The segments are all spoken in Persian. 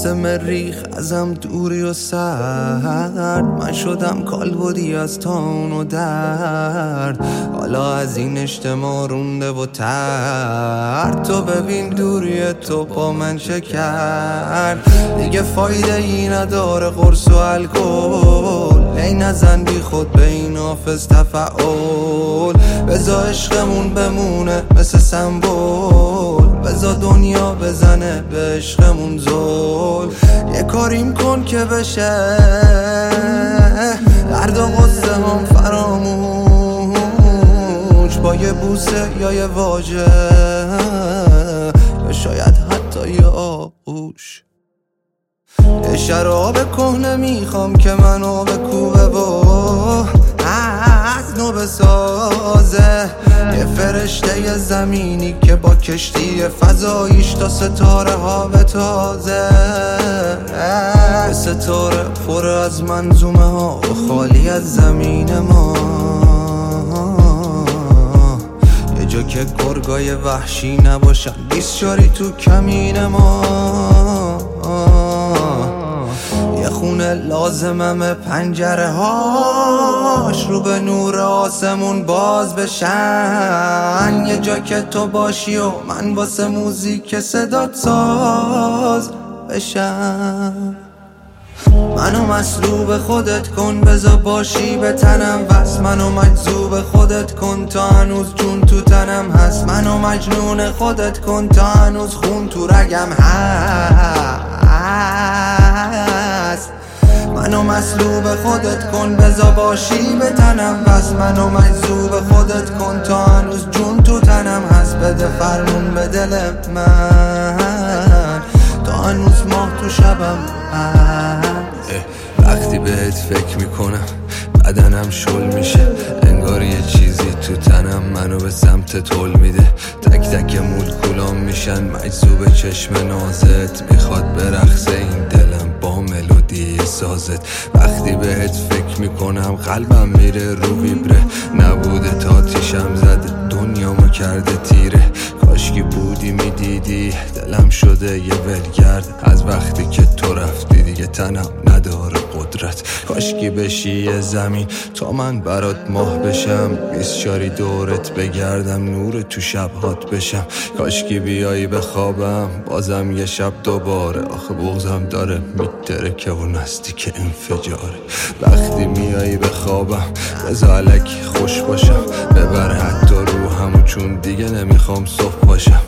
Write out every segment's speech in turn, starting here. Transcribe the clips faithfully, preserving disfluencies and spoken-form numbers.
مثل مریخ ازم دوری و سرد، من شدم کالبدی از تان و درد، حالا از این اجتماع رونده و ترد. تو ببین دوری تو با من چه کرد، دیگه فایده ای نداره قرص و الکل، ای نزن بی خود به این حافظ تفعول. بذار عشقمون بمونه مثل سمبول، بذار دنیا بزنه به عشقمون زول. یه کاریم کن که بشه درد و غصه هم فراموش، با یه بوسه یا یه واژه یا شاید حتی یه آغوش. یه شراب کهنه میخوام که منو بکوبه و از نو بسازه، یه فرشته زمینی که با کشتی فضاییش تا ستاره ها بتازه. یه ستاره پر از منظومه ها و خالی از زمین ما، یه جا که گرگای وحشی نباشن بیسچاری تو کمین ما. یه خونه لازمم پنجره هاش رو به نور آسمون باز بشن، یه جا که تو باشی و من واسه موزیک صدات ساز بشم. منو مصلوب خودت کن بذار باشی به تنم وست، منو مجذوب خودت کن تا هنوز جون تو تنم هست، منو مجنون خودت کن تا هنوز خون تو رگم هست. منو مصلوب خودت کن بذار باشی به تنم وست، منو مجذوب خودت کن تا هنوز جون تو تنم هست. بده فرمون به دل من تا هنوز ماه تو شبم هست. وقتی بهت فکر میکنم بدنم شل میشه، انگار یه چیزی تو تنم منو به سمت طول میده. تک تک مولکولام میشن مجذوب چشم نازت، میخواد برقصه این دلم با ملودی سازت. وقتی بهت فکر میکنم قلبم میره رو ویبره، نبوده تا تیشم زده دنیامو کرده تیره. کاشکی بودی میدیدی دلم شده یه ولگرد، از وقتی که تو رفتی دیگه تنم نداره قدرت. کاشکی بشی یه زمین تا من برات ماه بشم، بیسچاری دورت بگردم نور تو شبهات بشم. کاشکی بیایی بخوابم بازم یه شب دوباره، آخه بغضم داره میترکه و نزدیک انفجاره. وقتی میایی بخوابم بذار الکی خوش باشم، ببره حتی روحمو چون دیگه نمیخوام صبح باشم.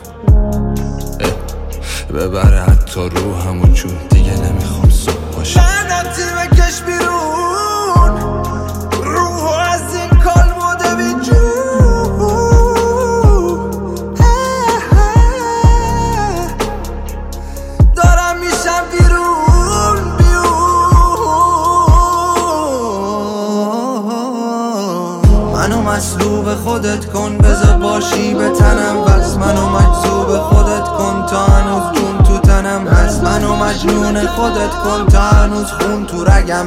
ببره حتی روحمو چون دیگه نمیخوام صبح باشم. لعنتی بکش بیرون روحو از این کالبد بیجون، دارم میشم بیرون بیرون. منو مصلوب خودت کن بذار باشی به تنم وست، منو مجذوب خودت کن تا هنوز جون تو تنم هست، منو مجنون خودت کن تا هنوز خون تو رگم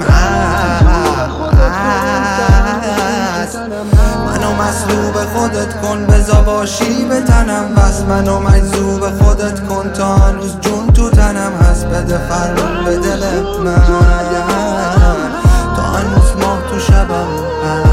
هست. منو مصلوب خودت کن بذار باشی به تنم وست، منو مجذوب خودت کن تا هنوز جون تو تنم هست. بده فرمون به دل من تا هنوز ماه تو شبم هست.